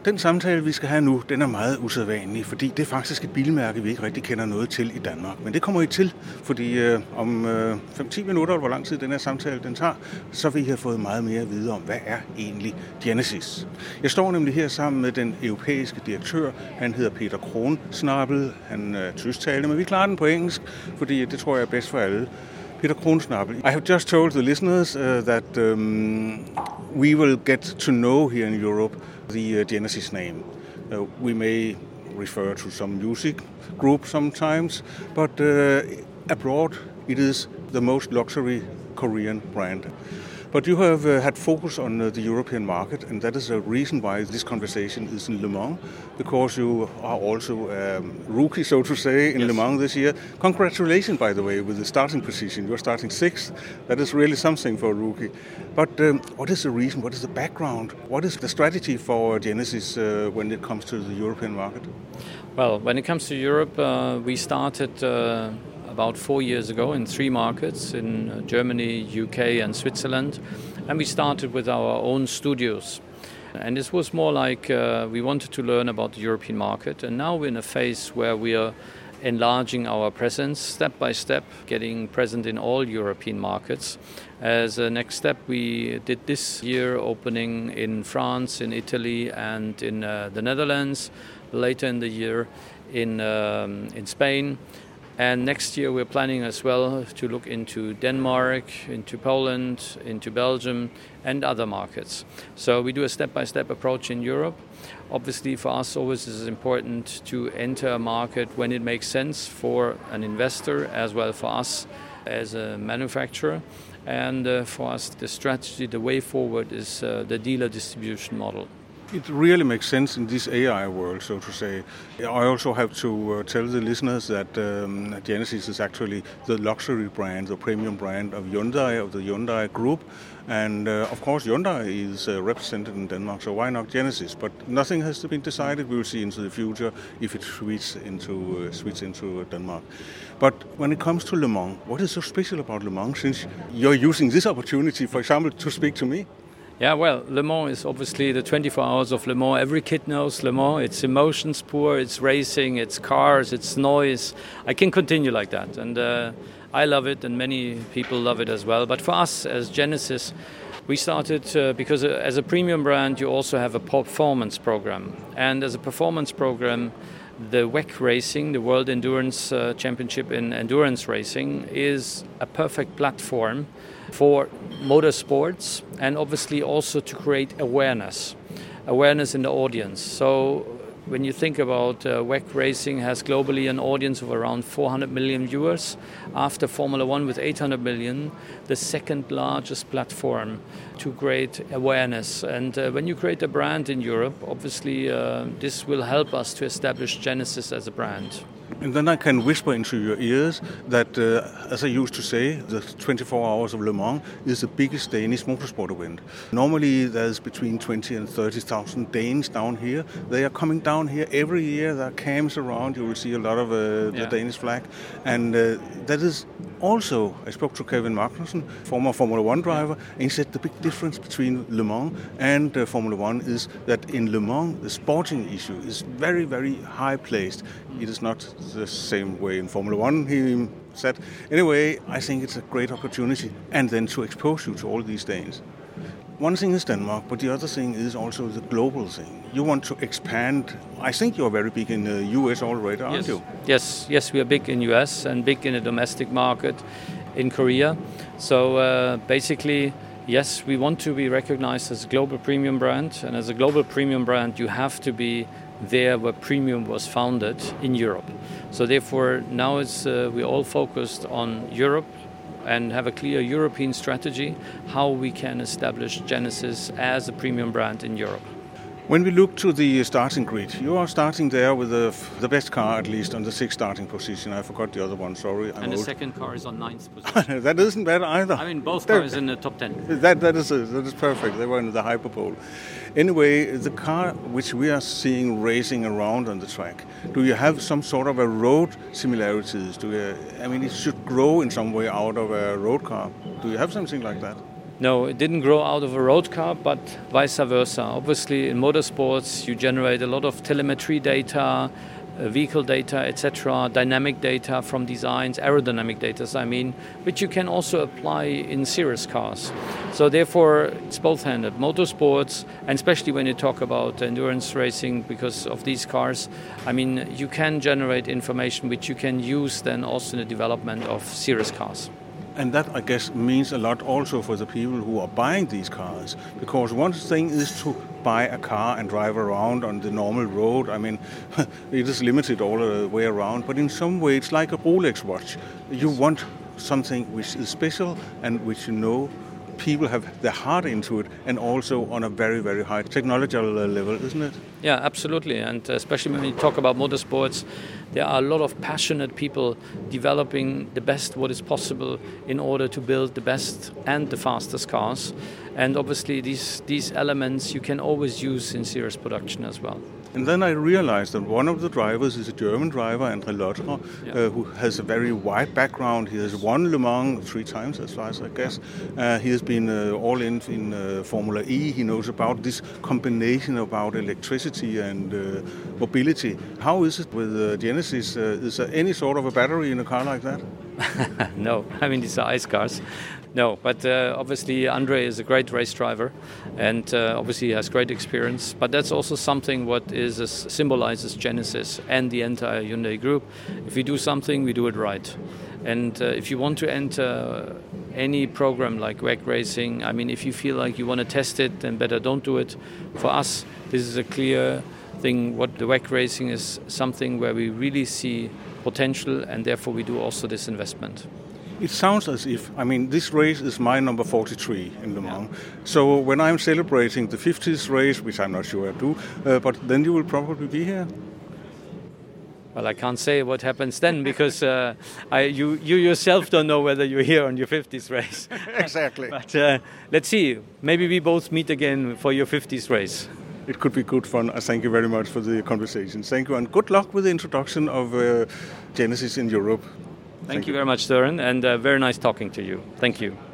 Den samtale, vi skal have nu, den er meget usædvanlig, fordi det er faktisk et bilmærke, vi ikke rigtig kender noget til i Danmark. Men det kommer I til, fordi om 5-10 minutter, hvor lang tid den her samtale den tager, så vil I have fået meget mere at vide om, hvad er egentlig Genesis. Jeg står nemlig her sammen med den europæiske direktør. Han hedder Peter Kronsnabel. Han er tysktalende, men vi klarer den på engelsk, fordi det tror jeg er bedst for alle. Peter Kronsnabel, I have just told the listeners that we will get to know here in Europe the Genesis name. We may refer to some music group sometimes, but abroad it is the most luxury Korean brand. But you have had focus on the European market, and that is a reason why this conversation is in Le Mans, because you are also a rookie, so to say, in Le Mans this year. Congratulations, by the way, with the starting position. You're starting 6th. That is really something for a rookie. But what is the reason? What is the background? What is the strategy for Genesis when it comes to the European market? Well, when it comes to Europe, we started about 4 years ago in 3 markets, in Germany, UK and Switzerland. And we started with our own studios. And this was more like we wanted to learn about the European market. And now we're in a phase where we are enlarging our presence step by step, getting present in all European markets. As a next step, we did this year opening in France, in Italy and in the Netherlands. Later in the year in Spain. And next year we're planning as well to look into Denmark, into Poland, into Belgium and other markets. So we do a step-by-step approach in Europe. Obviously for us always is important to enter a market when it makes sense for an investor as well for us as a manufacturer. And for us the strategy, the way forward is the dealer distribution model. It really makes sense in this AI world, so to say. I also have to tell the listeners that Genesis is actually the luxury brand, the premium brand of Hyundai, of the Hyundai Group. And of course Hyundai is represented in Denmark, so why not Genesis? But nothing has been decided. We will see into the future if it switches into Denmark. But when it comes to Le Mans, what is so special about Le Mans, since you're using this opportunity, for example, to speak to me? Yeah, well, Le Mans is obviously the 24 hours of Le Mans. Every kid knows Le Mans. It's emotions pure, it's racing, it's cars, it's noise. I can continue like that. And I love it and many people love it as well. But for us as Genesis, we started because as a premium brand, you also have a performance program. And as a performance program, the WEC Racing, the World Endurance Championship in Endurance Racing, is a perfect platform for motorsports and obviously also to create awareness in the audience. So when you think about WEC Racing has globally an audience of around 400 million viewers, after Formula One with 800 million, the second largest platform to create awareness. And when you create a brand in Europe, obviously this will help us to establish Genesis as a brand. And then I can whisper into your ears that, as I used to say, the 24 Hours of Le Mans is the biggest Danish motorsport event. Normally there's between 20 and 30,000 Danes down here. They are coming down here every year. There are camps around. You will see a lot of the Danish flag. And that is also, I spoke to Kevin Magnussen, former Formula One driver, and he said the big difference between Le Mans and Formula One is that in Le Mans, the sporting issue is very, very high placed. It is not the same way in Formula One, he said. Anyway, I think it's a great opportunity, and then to expose you to all these things. One thing is Denmark, but the other thing is also the global thing. You want to expand. I think you're very big in the US already, aren't you? Yes, we are big in US and big in the domestic market in Korea. So basically, yes, we want to be recognized as a global premium brand. And as a global premium brand, you have to be there where premium was founded in Europe. So therefore, now we're all focused on Europe and have a clear European strategy, how we can establish Genesis as a premium brand in Europe. When we look to the starting grid, you are starting there with the best car, at least, on the 6th starting position. I forgot the other one, sorry. And the second car is on 9th position. That isn't bad either. I mean, both cars in the top 10. That is perfect. They were in the hyperpole. Anyway, the car which we are seeing racing around on the track, do you have some sort of a road similarities? It should grow in some way out of a road car. Do you have something like that? No, it didn't grow out of a road car, but vice versa. Obviously, in motorsports, you generate a lot of telemetry data, vehicle data, etc., dynamic data from designs, aerodynamic data, which you can also apply in serious cars. So therefore, it's both-handed. Motorsports, and especially when you talk about endurance racing, because of these cars, you can generate information which you can use then also in the development of serious cars. And that, I guess, means a lot also for the people who are buying these cars. Because one thing is to buy a car and drive around on the normal road. It is limited all the way around. But in some way, it's like a Rolex watch. You want something which is special and which people have their heart into it, and also on a very, very high technological level, isn't it? Yeah, absolutely. And especially when we talk about motorsports, there are a lot of passionate people developing the best what is possible in order to build the best and the fastest cars. And obviously these elements you can always use in serious production as well. And then I realized that one of the drivers is a German driver, Andre Lotterer, who has a very wide background. He has won Le Mans 3 times, as far as I guess. He has been all in Formula E. He knows about this combination about electricity and mobility. How is it with Genesis? Is there any sort of a battery in a car like that? No, these are ice cars. No, but obviously Andre is a great race driver, and obviously he has great experience. But that's also something what symbolizes Genesis and the entire Hyundai Group. If we do something, we do it right. And if you want to enter any program like WEC Racing, if you feel like you want to test it, then better don't do it. For us, this is a clear thing. What the WEC Racing is something where we really see potential, and therefore we do also this investment. It sounds as if, this race is my number 43 in Le Mans. So when I'm celebrating the 50th race, which I'm not sure I do, but then you will probably be here. Well, I can't say what happens then because you yourself don't know whether you're here on your 50th race. Exactly. But let's see. Maybe we both meet again for your 50th race. It could be good fun. Thank you very much for the conversation. Thank you, and good luck with the introduction of Genesis in Europe. Thank you very much, Søren, and very nice talking to you. Thank you.